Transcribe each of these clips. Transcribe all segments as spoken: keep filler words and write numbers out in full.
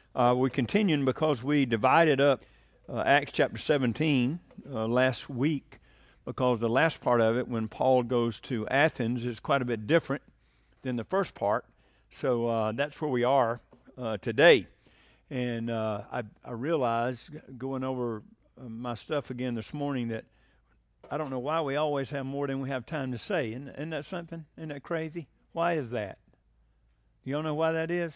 Uh, we're continuing because we divided up uh, Acts chapter seventeen uh, last week, because the last part of it, when Paul goes to Athens, is quite a bit different than the first part. So uh, that's where we are uh, today. And uh, I, I realized, going over uh, my stuff again this morning, that I don't know why we always have more than we have time to say. Isn't, isn't that something? Isn't that crazy? Why is that? You don't know why that is?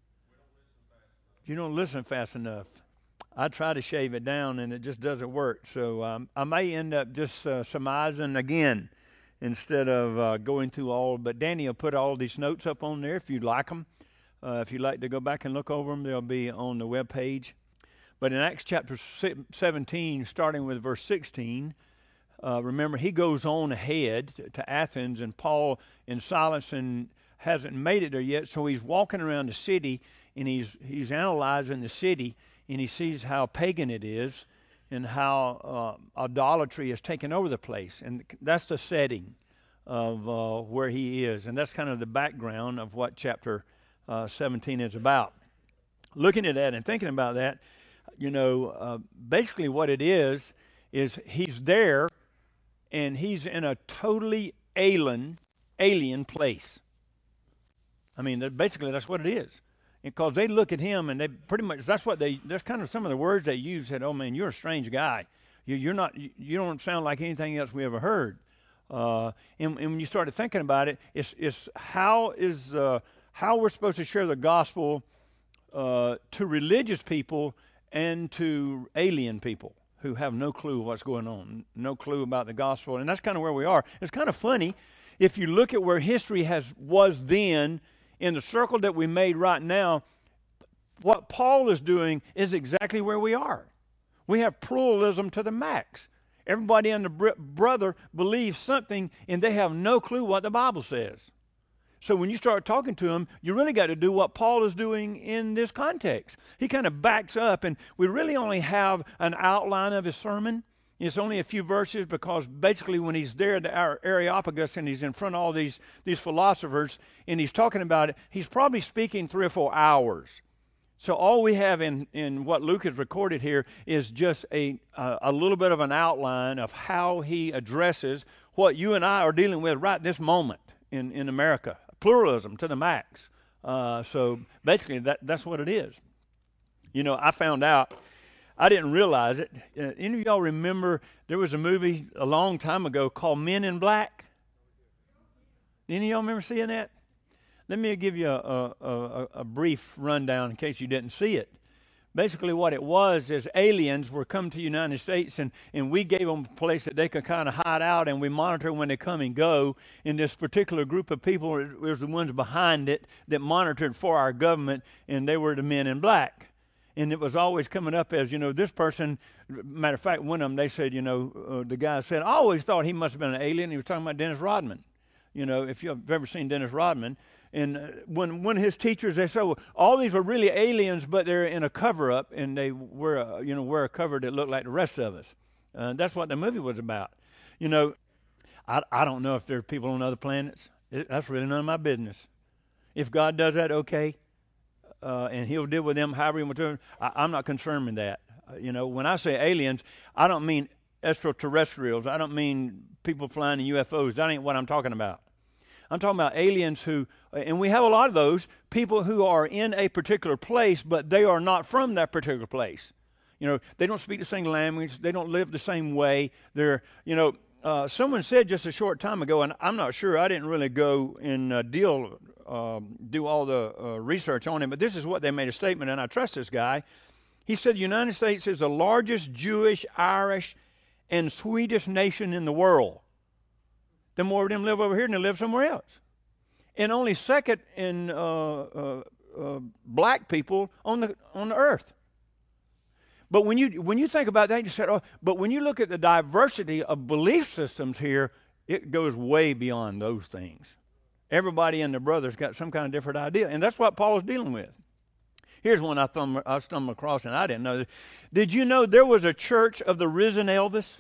You don't listen fast enough. I try to shave it down, and it just doesn't work. So um, I may end up just uh, surmising again instead of uh, going through all. But Danny will put all these notes up on there if you'd like them. Uh, if you'd like to go back and look over them, they'll be on the web page. But in Acts chapter seventeen, starting with verse sixteen, uh, remember, he goes on ahead to, to Athens, and Paul and Silas and hasn't made it there yet, so he's walking around the city, and he's he's analyzing the city, and he sees how pagan it is and how uh, idolatry has taken over the place. And that's the setting of uh, where he is, and that's kind of the background of what chapter uh, seventeen is about. Looking at that and thinking about that, you know, uh, basically what it is, is he's there, and he's in a totally alien, alien place. I mean, basically that's what it is. Because they look at him, and they pretty much, that's what they, that's kind of some of the words they use. Said, oh man, you're a strange guy. You, you're not, you, you don't sound like anything else we ever heard. Uh, and, and when you started thinking about it, it's, it's how is, uh, how we're supposed to share the gospel uh, to religious people and to alien people who have no clue what's going on, no clue about the gospel. And that's kind of where we are. It's kind of funny if you look at where history has was then, in the circle that we made right now, what Paul is doing is exactly where we are. We have pluralism to the max. Everybody and the br- brother believes something, and they have no clue what the Bible says. So when you start talking to them, you really got to do what Paul is doing in this context. He kind of backs up, and we really only have an outline of his sermon. It's only a few verses, because basically when he's there at the Areopagus and he's in front of all these, these philosophers and he's talking about it, he's probably speaking three or four hours. So all we have in, in what Luke has recorded here is just a, uh, a little bit of an outline of how he addresses what you and I are dealing with right this moment in, in America. Pluralism to the max. Uh, so basically that, that's what it is. You know, I found out, I didn't realize it. Uh, any of y'all remember there was a movie a long time ago called Men in Black? Any of y'all remember seeing that? Let me give you a, a, a, a brief rundown in case you didn't see it. Basically what it was is aliens were coming to the United States, and, and we gave them a place that they could kind of hide out, and we monitor when they come and go. And this particular group of people was the ones behind it that monitored for our government, and they were the Men in Black. And it was always coming up as, you know, this person, matter of fact, one of them, they said, you know, uh, the guy said, I always thought he must have been an alien. He was talking about Dennis Rodman. You know, if you've ever seen Dennis Rodman. And uh, when one of his teachers, they said, well, all these are really aliens, but they're in a cover-up, and they wear a, you know, wear a cover that looked like the rest of us. Uh, that's what the movie was about. You know, I, I don't know if there are people on other planets. It, that's really none of my business. If God does that, okay. Uh, and he'll deal with them however he wants to. I, I'm not concerned with that. Uh, you know, when I say aliens, I don't mean extraterrestrials. I don't mean people flying in U F Os. That ain't what I'm talking about. I'm talking about aliens who, and we have a lot of those, people who are in a particular place, but they are not from that particular place. You know, they don't speak the same language. They don't live the same way. They're, you know, uh, someone said just a short time ago, and I'm not sure, I didn't really go and uh, deal Um, do all the uh, research on him, but this is what they made a statement, and I trust this guy. He said the United States is the largest Jewish, Irish, and Swedish nation in the world. The more of them live over here than they live somewhere else. And only second in uh, uh, uh, black people on the on the earth. But when you when you think about that, you said, oh, but when you look at the diversity of belief systems here, it goes way beyond those things. Everybody and their brothers got some kind of different idea, and that's what Paul's dealing with. Here's one I, thumb, I stumbled across, and I didn't know this. Did you know there was a church of the risen Elvis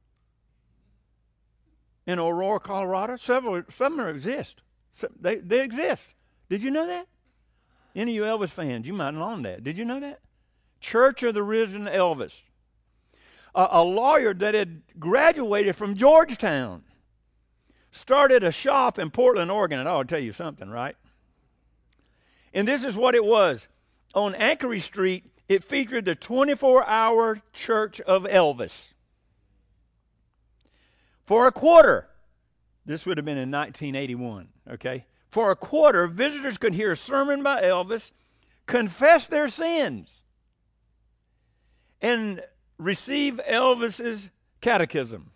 in Aurora, Colorado? Several, some exist. Some, they, they exist. Did you know that? Any of you Elvis fans, you might have known that. Did you know that? Church of the Risen Elvis. A, a lawyer that had graduated from Georgetown started a shop in Portland, Oregon, and I'll tell you something, right? And this is what it was. On Anchorage Street, it featured the twenty-four hour Church of Elvis. For a quarter, this would have been in nineteen eighty-one, okay? For a quarter, visitors could hear a sermon by Elvis, confess their sins, and receive Elvis's catechism,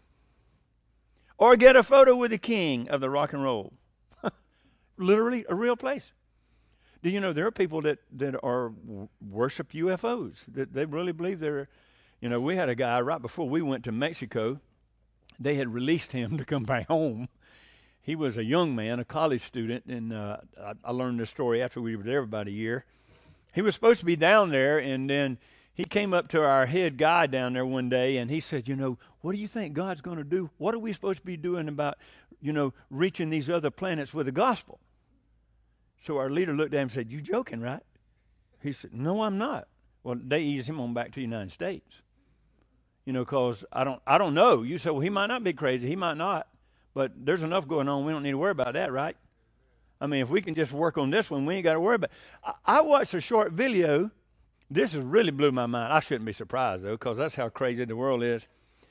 or get a photo with the king of the rock and roll. Literally a real place. Do you know there are people that, that are worship U F Os, that they really believe they're, you know, we had a guy right before we went to Mexico. They had released him to come back home. He was a young man, a college student, and uh, I, I learned this story after we were there about a year. He was supposed to be down there, and then he came up to our head guy down there one day, and he said, you know, what do you think God's going to do? What are we supposed to be doing about, you know, reaching these other planets with the gospel? So our leader looked at him and said, you joking, right? He said, no, I'm not. Well, they eased him on back to the United States. You know, because I don't, I don't know. You said, well, he might not be crazy. He might not. But there's enough going on. We don't need to worry about that, right? I mean, if we can just work on this one, we ain't got to worry about it. I, I watched a short video. This has really blew my mind. I shouldn't be surprised, though, because that's how crazy the world is.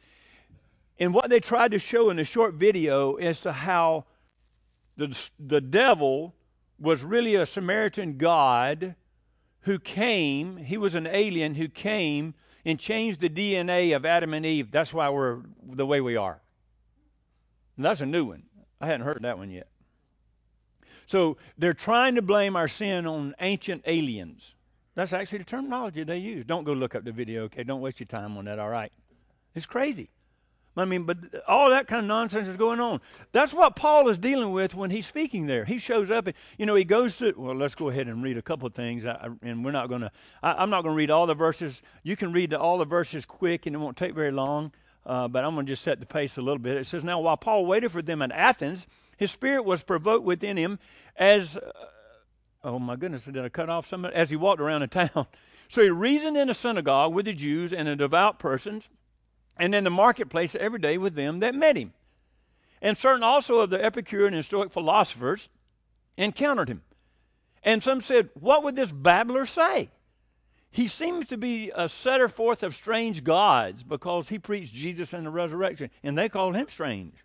And what they tried to show in the short video is to how the, the devil was really a Samaritan god who came. He was an alien who came and changed the D N A of Adam and Eve. That's why we're the way we are. And that's a new one. I hadn't heard that one yet. So they're trying to blame our sin on ancient aliens. That's actually the terminology they use. Don't go look up the video, okay? Don't waste your time on that, all right? It's crazy. I mean, but all that kind of nonsense is going on. That's what Paul is dealing with when he's speaking there. He shows up, and, you know, he goes to, well, let's go ahead and read a couple of things, I, and we're not going to, I'm not going to read all the verses. You can read the, all the verses quick, and it won't take very long. Uh, but I'm going to just set the pace a little bit. It says, now while Paul waited for them at Athens, his spirit was provoked within him as, uh, oh my goodness, did I cut off somebody? As he walked around the town. So he reasoned in the synagogue with the Jews and the devout persons, and in the marketplace every day with them that met him. And certain also of the Epicurean and Stoic philosophers encountered him. And some said, what would this babbler say? He seems to be a setter forth of strange gods because he preached Jesus and the resurrection, and they called him strange.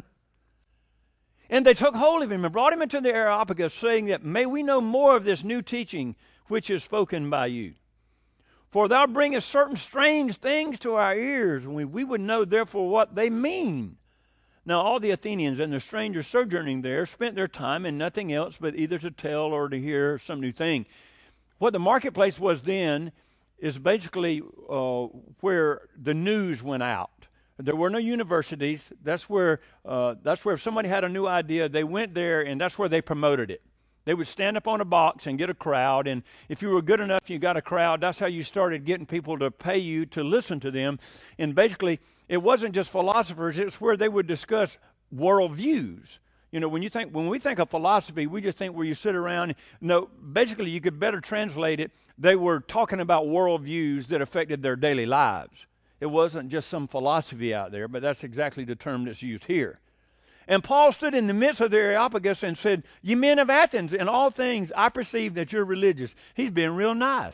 And they took hold of him and brought him into the Areopagus, saying that, may we know more of this new teaching which is spoken by you. For thou bringest certain strange things to our ears, and we, we would know therefore what they mean. Now all the Athenians and the strangers sojourning there spent their time in nothing else but either to tell or to hear some new thing. What the marketplace was then is basically uh, where the news went out. There were no universities. That's where uh, that's where if somebody had a new idea, they went there, and that's where they promoted it. They would stand up on a box and get a crowd, and if you were good enough, you got a crowd. That's how you started getting people to pay you to listen to them. And basically, it wasn't just philosophers. It's where they would discuss worldviews. You know, when you think, when we think of philosophy, we just think where you sit around. No, basically, you could better translate it. They were talking about worldviews that affected their daily lives. It wasn't just some philosophy out there, but that's exactly the term that's used here. And Paul stood in the midst of the Areopagus and said, ye men of Athens, in all things I perceive that you're religious. He's being real nice.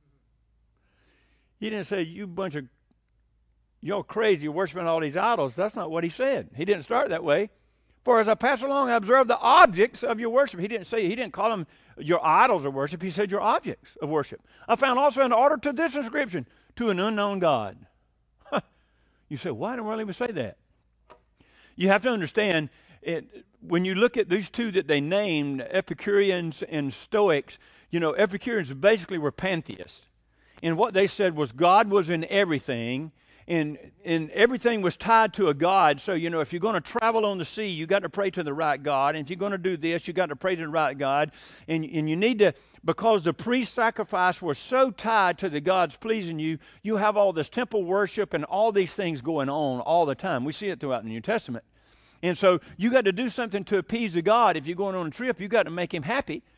He didn't say, you bunch of, y'all crazy, you're worshiping all these idols. That's not what he said. He didn't start that way. For as I pass along, I observe the objects of your worship. He didn't say, he didn't call them your idols of worship. He said your objects of worship. I found also an order to this inscription, to an unknown God. You say, why didn't really say that? You have to understand, it, when you look at these two that they named, Epicureans and Stoics, you know, Epicureans basically were pantheists. And what they said was God was in everything, and, and everything was tied to a God. So, you know, if you're going to travel on the sea, you got to pray to the right God. And if you're going to do this, you got to pray to the right God. And, and you need to, because the priest sacrifice was so tied to the gods pleasing you, you have all this temple worship and all these things going on all the time. We see it throughout the New Testament. And so you got to do something to appease the God. If you're going on a trip, you got to make him happy.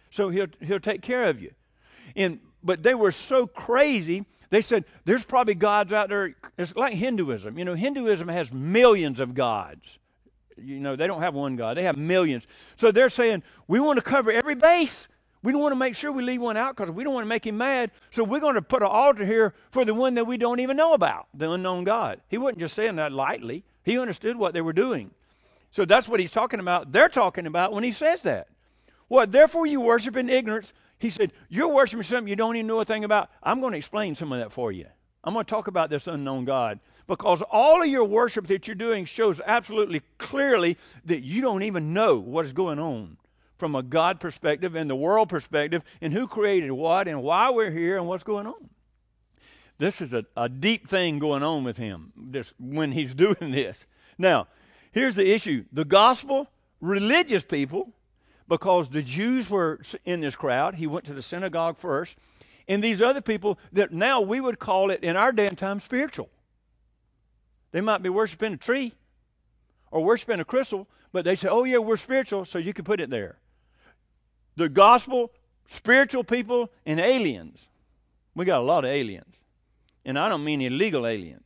So he'll, he'll take care of you. And, but they were so crazy, they said, there's probably gods out there. It's like Hinduism. You know, Hinduism has millions of gods. You know, they don't have one God. They have millions. So they're saying, we want to cover every base. We don't want to make sure we leave one out because we don't want to make him mad. So we're going to put an altar here for the one that we don't even know about, the unknown God. He wasn't just saying that lightly. He understood what they were doing. So that's what he's talking about. They're talking about when he says that. What, therefore you worship in ignorance. He said, you're worshiping something you don't even know a thing about. I'm going to explain some of that for you. I'm going to talk about this unknown God. Because all of your worship that you're doing shows absolutely clearly that you don't even know what is going on from a God perspective and the world perspective and who created what and why we're here and what's going on. This is a, a deep thing going on with him this, when he's doing this. Now, here's the issue. The gospel, religious people, because the Jews were in this crowd, he went to the synagogue first, and these other people that now we would call it in our day and time spiritual. They might be worshiping a tree or worshiping a crystal, but they say, oh, yeah, we're spiritual, so you can put it there. The gospel, spiritual people, and aliens. We got a lot of aliens. And I don't mean illegal aliens.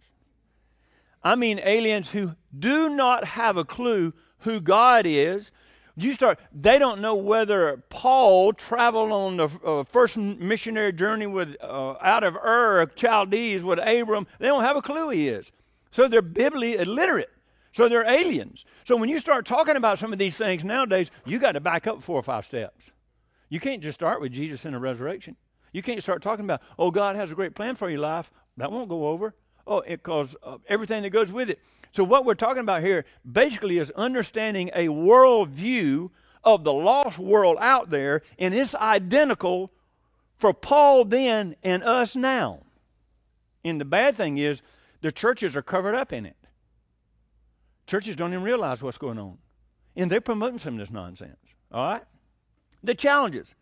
I mean aliens who do not have a clue who God is. You start, they don't know whether Paul traveled on the uh, first missionary journey with uh, out of Ur, Chaldees, with Abram. They don't have a clue who he is. So they're biblically illiterate. So they're aliens. So when you start talking about some of these things nowadays, you got to back up four or five steps. You can't just start with Jesus and the resurrection. You can't start talking about, oh, God has a great plan for your life. That won't go over. Oh, because uh, everything that goes with it. So what we're talking about here basically is understanding a worldview of the lost world out there, and it's identical for Paul then and us now. And the bad thing is, the churches are covered up in it. Churches don't even realize what's going on. And they're promoting some of this nonsense. All right? The challenges.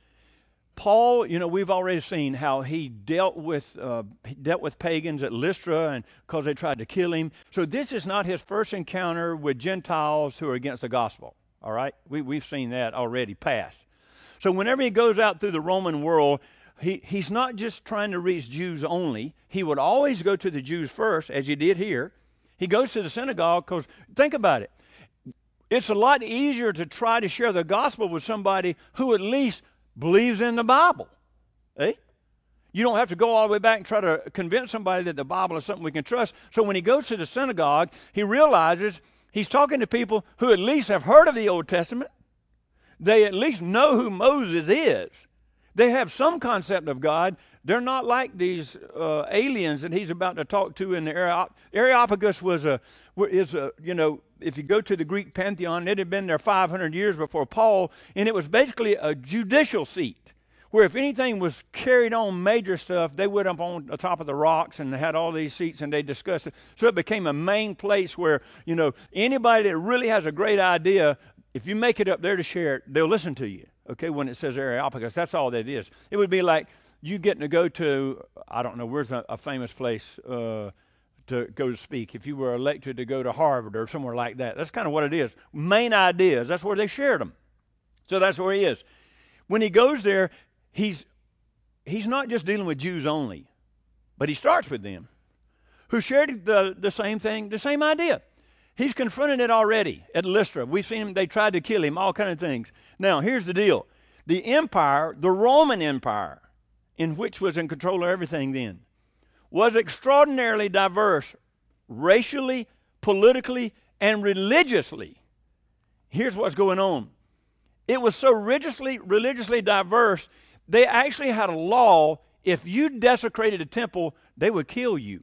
Paul, you know, we've already seen how he dealt with uh, he dealt with pagans at Lystra and because they tried to kill him. So this is not his first encounter with Gentiles who are against the gospel. All right? We, we've seen that already pass. So whenever he goes out through the Roman world, He, he's not just trying to reach Jews only. He would always go to the Jews first, as he did here. He goes to the synagogue because, think about it. It's a lot easier to try to share the gospel with somebody who at least believes in the Bible. Eh? You don't have to go all the way back and try to convince somebody that the Bible is something we can trust. So when he goes to the synagogue, he realizes he's talking to people who at least have heard of the Old Testament. They at least know who Moses is. They have some concept of God. They're not like these uh, aliens that he's about to talk to in the Areop- Areopagus was a, is a, you know, if you go to the Greek pantheon, it had been there five hundred years before Paul, and it was basically a judicial seat where if anything was carried on major stuff, they went up on the top of the rocks and had all these seats and they discussed it. So it became a main place where, you know, anybody that really has a great idea, if you make it up there to share it, they'll listen to you. Okay, when it says Areopagus, that's all that is. It would be like you getting to go to, I don't know, where's a, a famous place uh, to go to speak. If you were elected to go to Harvard or somewhere like that, that's kind of what it is. Main ideas, that's where they shared them. So that's where he is. When he goes there, he's he's not just dealing with Jews only, but he starts with them who shared the, the same thing, the same idea. He's confronted it already at Lystra. We've seen him, they tried to kill him, all kinds of things. Now, here's the deal. The empire, the Roman Empire, in which was in control of everything then, was extraordinarily diverse racially, politically, and religiously. Here's what's going on. It was so religiously, religiously diverse, they actually had a law, if you desecrated a temple, they would kill you.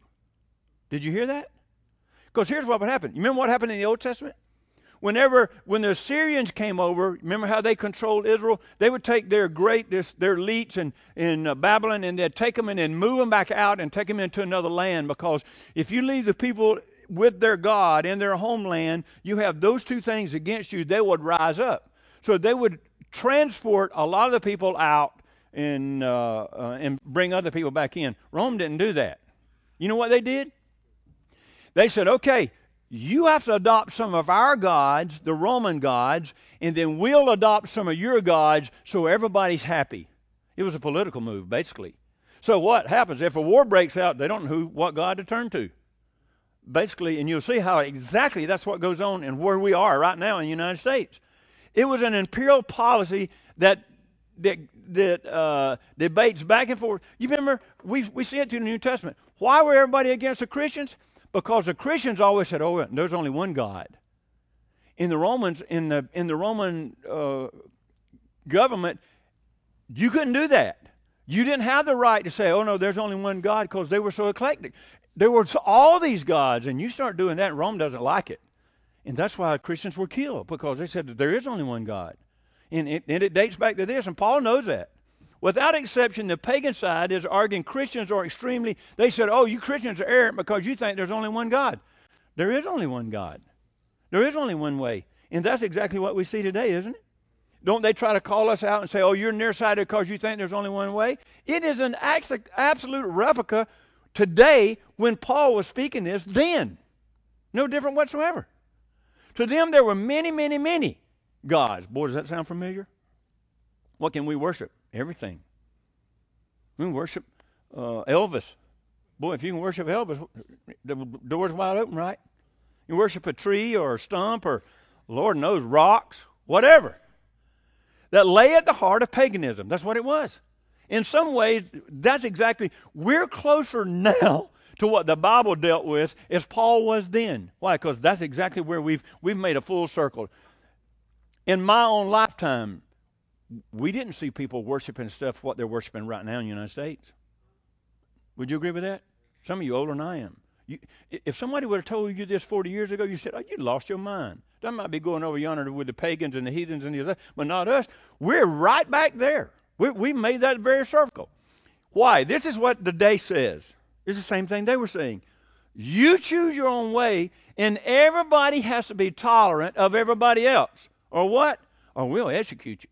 Did you hear that? Because here's what would happen. You remember what happened in the Old Testament? Whenever, when the Assyrians came over, remember how they controlled Israel? They would take their great, this, their elites in, in uh, Babylon, and they'd take them and then move them back out and take them into another land. Because if you leave the people with their God in their homeland, you have those two things against you, they would rise up. So they would transport a lot of the people out and, uh, uh, and bring other people back in. Rome didn't do that. You know what they did? They said, okay, You have to adopt some of our gods, the Roman gods, and then we'll adopt some of your gods so everybody's happy. It was a political move, basically. So what happens? If a war breaks out, they don't know who, what God to turn to. Basically, and you'll see how exactly that's what goes on and where we are right now in the United States. It was an imperial policy that that, that uh, debates back and forth. You remember, we, we see it through the New Testament. Why were everybody against the Christians? Because the Christians always said, oh, there's only one God. In the Romans, in the, in the Roman uh, government, you couldn't do that. You didn't have the right to say, oh, no, there's only one God, because they were so eclectic. There were all these gods, and you start doing that, and Rome doesn't like it. And that's why Christians were killed, because they said that there is only one God. And it, and it dates back to this, and Paul knows that. Without exception, the pagan side is arguing Christians are extremely, they said, oh, you Christians are errant because you think there's only one God. There is only one God. There is only one way. And that's exactly what we see today, isn't it? Don't they try to call us out and say, oh, you're nearsighted because you think there's only one way? It is an absolute replica today when Paul was speaking this then. No different whatsoever. To them, there were many, many, many gods. Boy, does that sound familiar? What can we worship? Everything. We can worship uh, Elvis. Boy, if you can worship Elvis, the door's wide open, right? You worship a tree or a stump or, Lord knows, rocks, whatever. That lay at the heart of paganism. That's what it was. In some ways, that's exactly, we're closer now to what the Bible dealt with as Paul was then. Why? Because that's exactly where we've we've made a full circle. In my own lifetime, we didn't see people worshiping stuff what they're worshiping right now in the United States. Would you agree with that? Some of you older than I am. You, if somebody would have told you this forty years ago, you said, oh, you lost your mind. That might be going over yonder with the pagans and the heathens and the other, but not us. We're right back there. We, we made that very circle. Why? This is what the day says. It's the same thing they were saying. You choose your own way, and everybody has to be tolerant of everybody else. Or what? Or we'll execute you.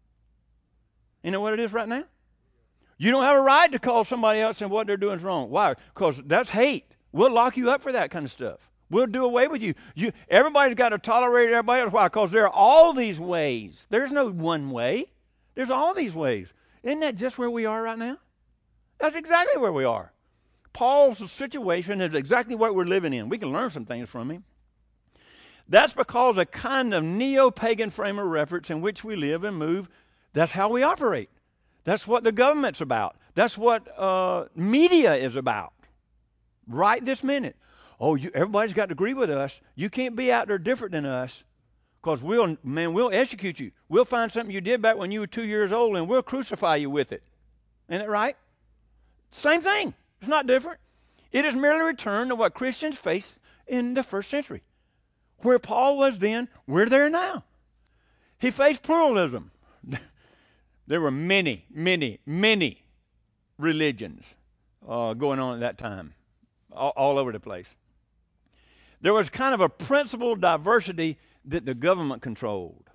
You know what it is right now? You don't have a right to call somebody else and what they're doing is wrong. Why? Because that's hate. We'll lock you up for that kind of stuff. We'll do away with you. you everybody's got to tolerate everybody else. Why? Because there are all these ways. There's no one way. There's all these ways. Isn't that just where we are right now? That's exactly where we are. Paul's situation is exactly what we're living in. We can learn some things from him. That's because a kind of neo-pagan frame of reference in which we live and move, that's how we operate. That's what the government's about. That's what uh, media is about right this minute. Oh, you, everybody's got to agree with us. You can't be out there different than us because we'll, man, we'll execute you. We'll find something you did back when you were two years old and we'll crucify you with it. Isn't that right? Same thing. It's not different. It is merely a return to what Christians faced in the first century. Where Paul was then, we're there now. He faced pluralism. There were many, many, many religions uh, going on at that time, all, all over the place. There was kind of a principled diversity that the government controlled.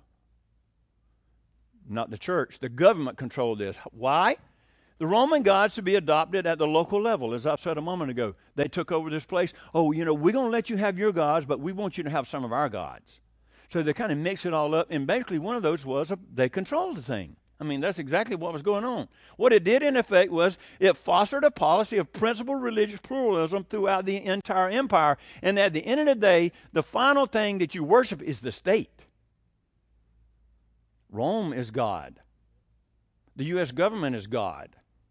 Not the church. The government controlled this. Why? The Roman gods to be adopted at the local level, as I said a moment ago. They took over this place. Oh, you know, we're going to let you have your gods, but we want you to have some of our gods. So they kind of mix it all up, and basically one of those was a, they controlled the thing. I mean, that's exactly what was going on. What it did, in effect, was it fostered a policy of principled religious pluralism throughout the entire empire, and at the end of the day, the final thing that you worship is the state. Rome is God. The U S government is God.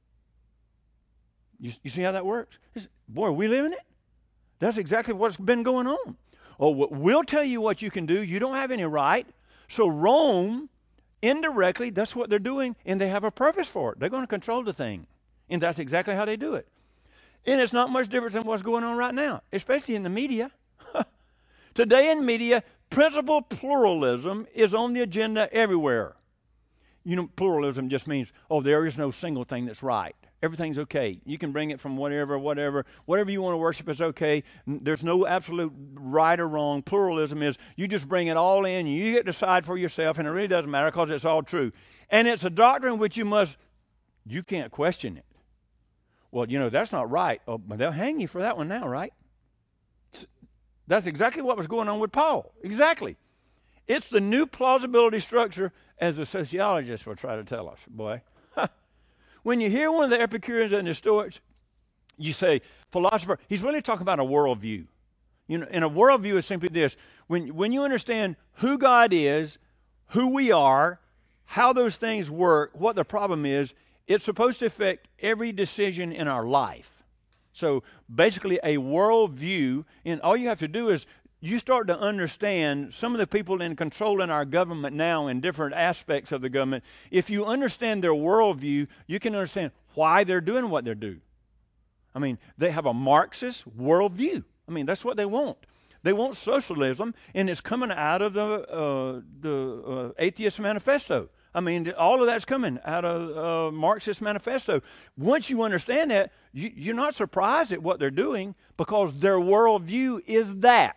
You, you see how that works? It's, boy, are we living it? That's exactly what's been going on. Oh, we'll tell you what you can do. You don't have any right. So Rome, indirectly, that's what they're doing, and they have a purpose for it. They're going to control the thing. And that's exactly how they do it. And it's not much different than what's going on right now, especially in the media. Today in media, principled pluralism is on the agenda everywhere. You know, pluralism just means, oh, there is no single thing that's right. Everything's okay. You can bring it from whatever, whatever. Whatever you want to worship is okay. There's no absolute right or wrong. Pluralism is you just bring it all in. You get to decide for yourself, and it really doesn't matter because it's all true. And it's a doctrine which you must, you can't question it. Well, you know, that's not right. Oh, but they'll hang you for that one now, right? That's exactly what was going on with Paul. Exactly. It's the new plausibility structure, as the sociologists will try to tell us, boy. When you hear one of the Epicureans and the Stoics, you say, philosopher, he's really talking about a worldview. You know, and a worldview is simply this. When, when you understand who God is, who we are, how those things work, what the problem is, it's supposed to affect every decision in our life. So basically a worldview, and all you have to do is you start to understand some of the people in control in our government now in different aspects of the government. If you understand their worldview, you can understand why they're doing what they do. I mean, they have a Marxist worldview. I mean, that's what they want. They want socialism, and it's coming out of the uh, the uh, Atheist Manifesto. I mean, all of that's coming out of uh, Marxist Manifesto. Once you understand that, you, you're not surprised at what they're doing because their worldview is that.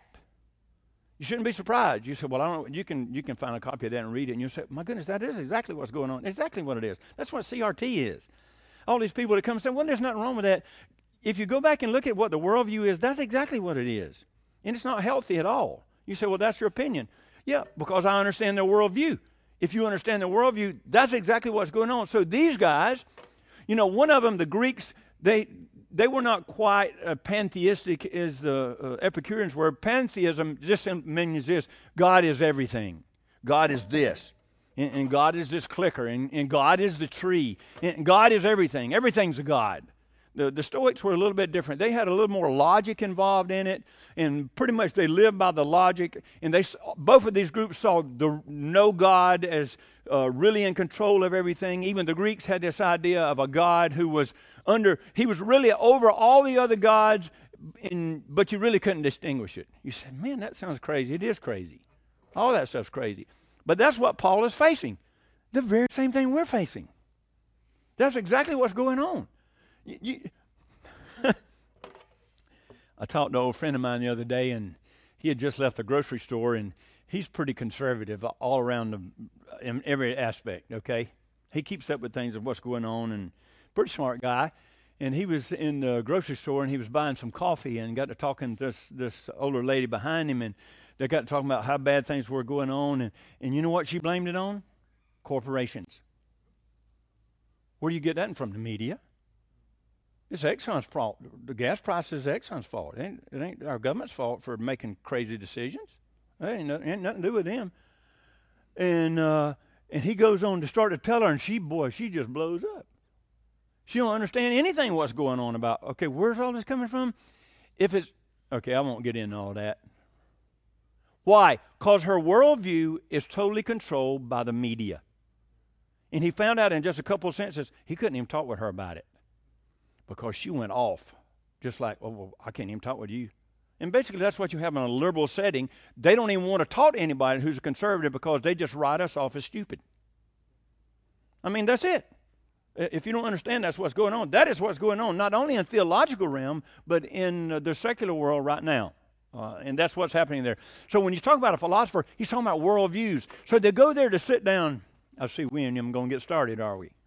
You shouldn't be surprised. You say, well, I don't know. You can, you can find a copy of that and read it, and you'll say, my goodness, that is exactly what's going on. Exactly what it is. That's what C R T is. All these people that come and say, well, there's nothing wrong with that. If you go back and look at what the worldview is, that's exactly what it is. And it's not healthy at all. You say, well, that's your opinion. Yeah, because I understand their worldview. If you understand the worldview, that's exactly what's going on. So these guys, you know, one of them, the Greeks, they they were not quite uh, pantheistic as the uh, Epicureans were. Pantheism just means this: God is everything. God is this. And, and God is this clicker. And, and God is the tree. And God is everything. Everything's a God. The, the Stoics were a little bit different. They had a little more logic involved in it, and pretty much they lived by the logic. And they, both of these groups saw the no God as uh, really in control of everything. Even the Greeks had this idea of a God who was under, he was really over all the other gods, in, but you really couldn't distinguish it. You said, man, that sounds crazy. It is crazy. All that stuff's crazy. But that's what Paul is facing. The very same thing we're facing. That's exactly what's going on. You, you I talked to an old friend of mine the other day, and he had just left the grocery store, and he's pretty conservative all around the, in every aspect, okay? He keeps up with things of what's going on, and pretty smart guy. And he was in the grocery store, and he was buying some coffee, and got to talking to this, this older lady behind him, and they got to talking about how bad things were going on, and, and you know what she blamed it on? Corporations. Where do you get that from? The media. It's Exxon's fault. The gas price is Exxon's fault. It ain't, it ain't our government's fault for making crazy decisions. It ain't, no, ain't nothing to do with them. And uh, and he goes on to start to tell her, and she, boy, she just blows up. She don't understand anything what's going on about, okay, where's all this coming from? If it's, okay, I won't get into all that. Why? Because her worldview is totally controlled by the media. And he found out in just a couple of sentences, he couldn't even talk with her about it. Because she went off, just like, oh, well, I can't even talk with you. And basically that's what you have in a liberal setting. They don't even want to talk to anybody who's a conservative because they just write us off as stupid. I mean, that's it. If you don't understand that's what's going on, that is what's going on, not only in the theological realm, but in uh, the secular world right now. Uh, and that's what's happening there. So when you talk about a philosopher, he's talking about worldviews. So they go there to sit down. I see we and them going to get started, are we?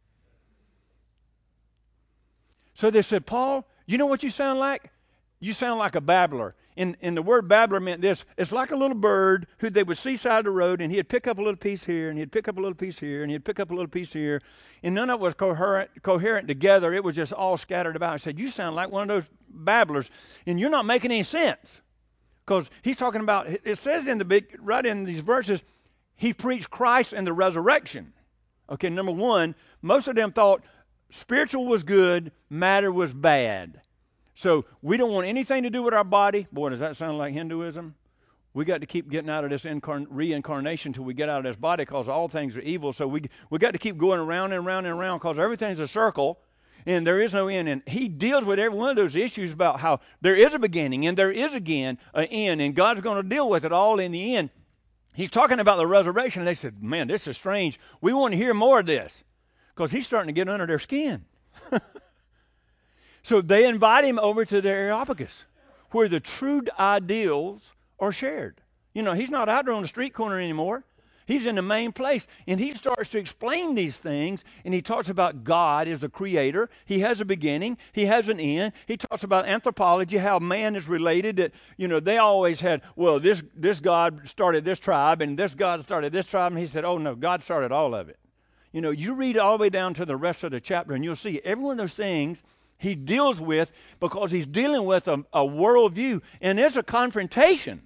So they said, Paul, you know what you sound like? You sound like a babbler. And, and the word babbler meant this. It's like a little bird who they would see side of the road, and he'd pick up a little piece here, and he'd pick up a little piece here, and he'd pick up a little piece here. And none of it was coherent, coherent together. It was just all scattered about. I said, you sound like one of those babblers, and you're not making any sense. Because he's talking about, it says in the big, right in these verses, he preached Christ and the resurrection. Okay, number one, most of them thought spiritual was good, matter was bad. So we don't want anything to do with our body. Boy, does that sound like Hinduism? We got to keep getting out of this incarn- reincarnation until we get out of this body because all things are evil. So we we got to keep going around and around and around because everything's a circle and there is no end. And he deals with every one of those issues about how there is a beginning and there is again an end, and God's going to deal with it all in the end. He's talking about the resurrection, and they said, man, this is strange. We want to hear more of this because he's starting to get under their skin. So they invite him over to their Areopagus, where the true ideals are shared. You know, he's not out there on the street corner anymore. He's in the main place. And he starts to explain these things, and he talks about God as the creator. He has a beginning. He has an end. He talks about anthropology, how man is related. That, you know, they always had, well, this, this God started this tribe, and this God started this tribe. And he said, oh, no, God started all of it. You know, you read all the way down to the rest of the chapter, and you'll see every one of those things he deals with because he's dealing with a, a worldview, and there's a confrontation.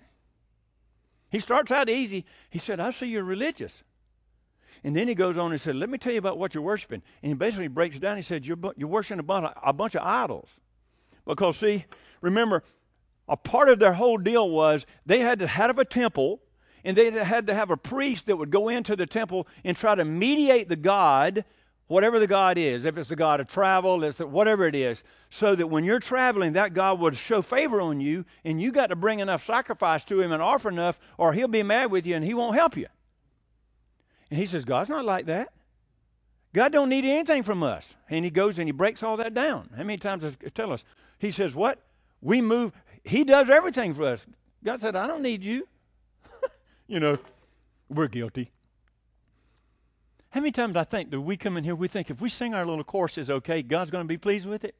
He starts out easy. He said, I see you're religious. And then he goes on and said, let me tell you about what you're worshiping. And he basically breaks it down. He said, you're, you're worshiping a bunch, of, a bunch of idols. Because, see, remember, a part of their whole deal was they had to have a temple, and they had to have a priest that would go into the temple and try to mediate the God, whatever the God is, if it's the God of travel, it's the, whatever it is, so that when you're traveling, that God would show favor on you, and you got to bring enough sacrifice to him and offer enough, or he'll be mad with you and he won't help you. And he says, God's not like that. God don't need anything from us. And he goes and he breaks all that down. How many times does it tell us? He says, what? We move. He does everything for us. God said, I don't need you. You know, we're guilty. How many times I think that we come in here, we think if we sing our little choruses okay, God's going to be pleased with it?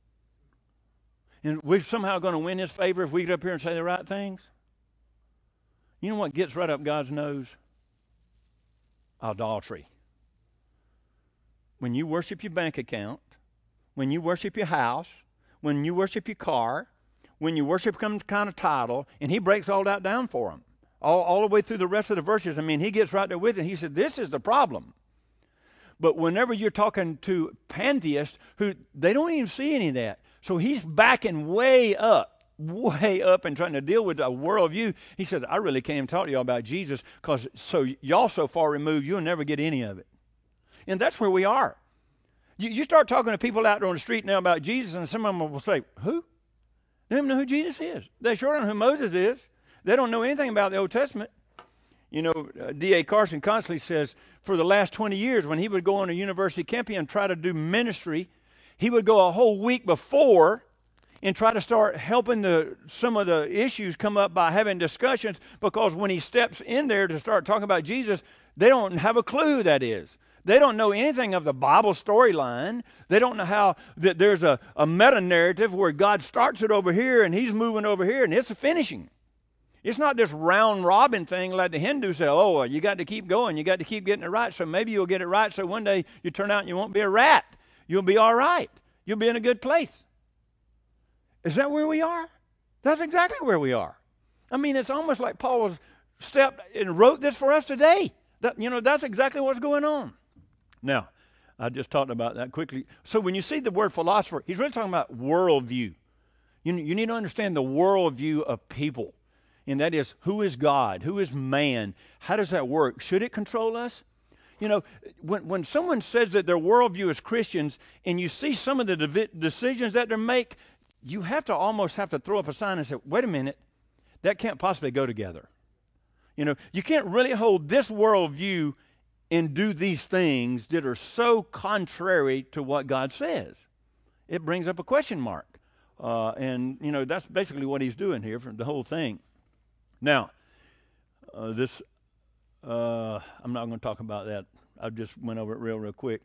And we're somehow going to win his favor if we get up here and say the right things? You know what gets right up God's nose? Idolatry. When you worship your bank account, when you worship your house, when you worship your car, when you worship some kind of title, and he breaks all that down for them. All, all the way through the rest of the verses. I mean, he gets right there with it. He said, this is the problem. But whenever you're talking to pantheists who, they don't even see any of that. So he's backing way up, way up and trying to deal with a worldview. He says, I really can't even talk to y'all about Jesus because so y'all so far removed, you'll never get any of it. And that's where we are. You, you start talking to people out there on the street now about Jesus, and some of them will say, who? They don't know who Jesus is. They sure don't know who Moses is. They don't know anything about the Old Testament. You know, uh, D A Carson constantly says for the last twenty years, when he would go on a university campus and try to do ministry, he would go a whole week before and try to start helping the some of the issues come up by having discussions, because when he steps in there to start talking about Jesus, they don't have a clue who that is. They don't know anything of the Bible storyline. They don't know how that there's a, a meta-narrative where God starts it over here and he's moving over here and it's a finishing. It's not this round-robin thing like the Hindus say, oh, you got to keep going. You got to keep getting it right, so maybe you'll get it right, so one day you turn out and you won't be a rat. You'll be all right. You'll be in a good place. Is that where we are? That's exactly where we are. I mean, it's almost like Paul stepped and wrote this for us today. That, you know, that's exactly what's going on. Now, I just talked about that quickly. So when you see the word philosopher, he's really talking about worldview. You, you need to understand the worldview of people. And that is, who is God? Who is man? How does that work? Should it control us? You know, when, when someone says that their worldview is Christians and you see some of the de- decisions that they make, you have to almost have to throw up a sign and say, wait a minute, that can't possibly go together. You know, you can't really hold this worldview and do these things that are so contrary to what God says. It brings up a question mark. Uh, and, you know, that's basically what he's doing here from the whole thing. Now, uh, this, uh, I'm not going to talk about that. I just went over it real, real quick.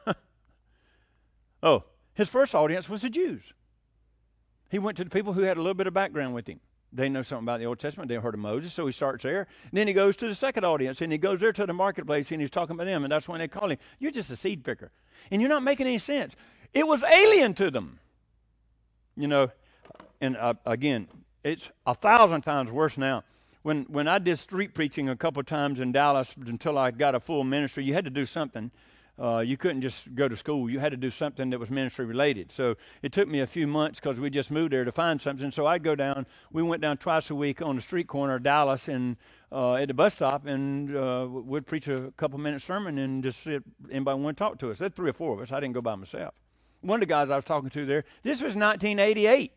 Oh, his first audience was the Jews. He went to the people who had a little bit of background with him. They know something about the Old Testament. They heard of Moses, so he starts there. And then he goes to the second audience, and he goes there to the marketplace, and he's talking about them, and that's when they call him, you're just a seed picker, and you're not making any sense. It was alien to them. You know, and uh, again, it's a thousand times worse now. When when I did street preaching a couple of times in Dallas until I got a full ministry, you had to do something. Uh, you couldn't just go to school. You had to do something that was ministry related. So it took me a few months because we just moved there to find something. So I'd go down. We went down twice a week on the street corner of Dallas and uh, at the bus stop, and uh, we'd preach a couple minute sermon and just sit. Anybody want to talk to us? There's three or four of us. I didn't go by myself. One of the guys I was talking to there, this was nineteen eighty-eight.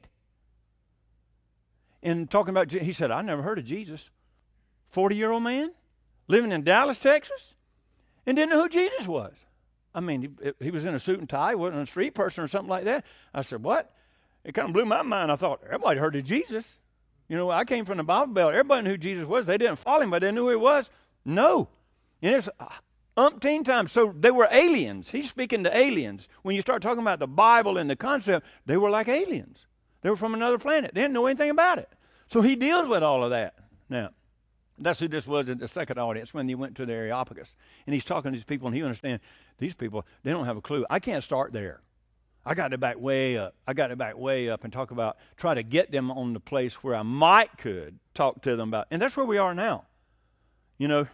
And talking about, he said, I never heard of Jesus. forty-year-old man living in Dallas, Texas, and didn't know who Jesus was. I mean, he, he was in a suit and tie, wasn't a street person or something like that. I said, what? It kind of blew my mind. I thought, everybody heard of Jesus. You know, I came from the Bible Belt. Everybody knew who Jesus was. They didn't follow him, but they knew who he was. No. And it's umpteen times. So they were aliens. He's speaking to aliens. When you start talking about the Bible and the concept, they were like aliens. They were from another planet. They didn't know anything about it. So he deals with all of that. Now, that's who this was in the second audience when he went to the Areopagus. And he's talking to these people, and he understands these people, they don't have a clue. I can't start there. I got to back way up. I got to back way up and talk about, try to get them on the place where I might could talk to them about. And that's where we are now. You know,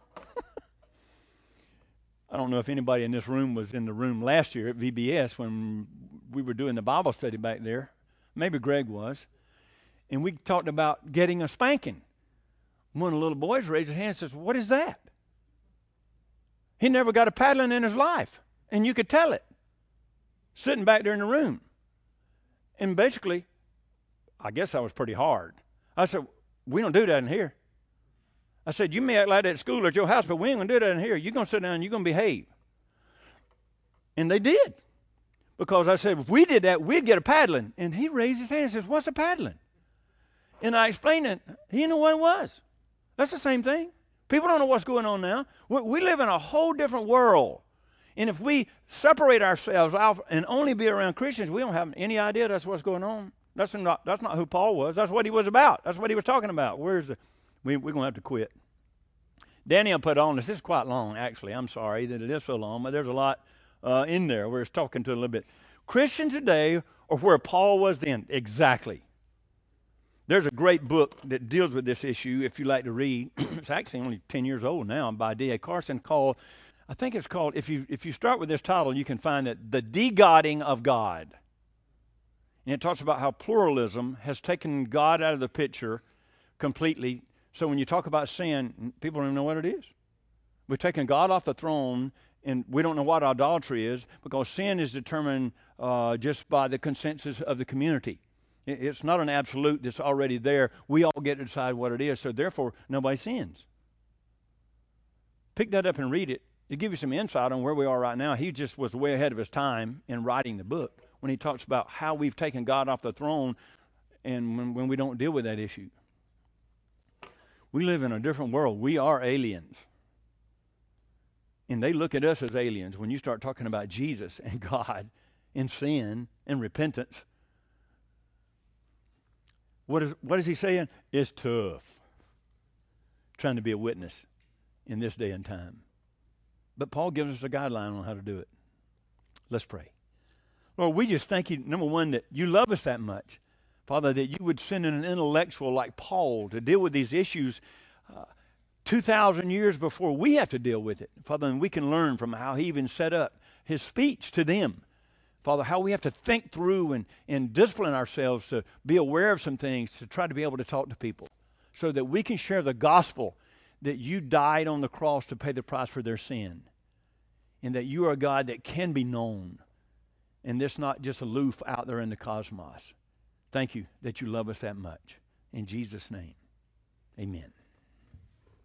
I don't know if anybody in this room was in the room last year at V B S when we were doing the Bible study back there. Maybe Greg was. And we talked about getting a spanking. One of the little boys raised his hand and says, what is that? He never got a paddling in his life. And you could tell it. Sitting back there in the room. And basically, I guess I was pretty hard. I said, we don't do that in here. I said, you may act like that at school or at your house, but we ain't going to do that in here. You're going to sit down and you're going to behave. And they did. Because I said, if we did that, we'd get a paddling. And he raised his hand and says, what's a paddling? And I explained it. He didn't know what it was. That's the same thing. People don't know what's going on now. We, we live in a whole different world. And if we separate ourselves out and only be around Christians, we don't have any idea that's what's going on. That's not, that's not who Paul was. That's what he was about. That's what he was talking about. Where's the... We, we're going to have to quit. Daniel put on this. This is quite long, actually. I'm sorry that it is so long, but there's a lot uh, in there where it's talking to a little bit. Christians today are where Paul was then. Exactly. There's a great book that deals with this issue, if you like to read. It's actually only ten years old now, by D A Carson, called, I think it's called, if you if you start with this title, you can find it, The De-Godding of God. And it talks about how pluralism has taken God out of the picture completely. So when you talk about sin, people don't even know what it is. We've taken God off the throne, and we don't know what idolatry is because sin is determined uh, just by the consensus of the community. It's not an absolute that's already there. We all get to decide what it is, so therefore nobody sins. Pick that up and read it. It'll give you some insight on where we are right now. He just was way ahead of his time in writing the book when he talks about how we've taken God off the throne and when, when we don't deal with that issue. We live in a different world. We are aliens. And they look at us as aliens when you start talking about Jesus and God and sin and repentance. What is, what is he saying? It's tough trying to be a witness in this day and time. But Paul gives us a guideline on how to do it. Let's pray. Lord, we just thank you, number one, that you love us that much. Father, that you would send an intellectual like Paul to deal with these issues uh, two thousand years before we have to deal with it. Father, and we can learn from how he even set up his speech to them. Father, how we have to think through and, and discipline ourselves to be aware of some things, to try to be able to talk to people so that we can share the gospel that you died on the cross to pay the price for their sin and that you are a God that can be known and this not just aloof out there in the cosmos. Thank you that you love us that much. In Jesus' name, amen.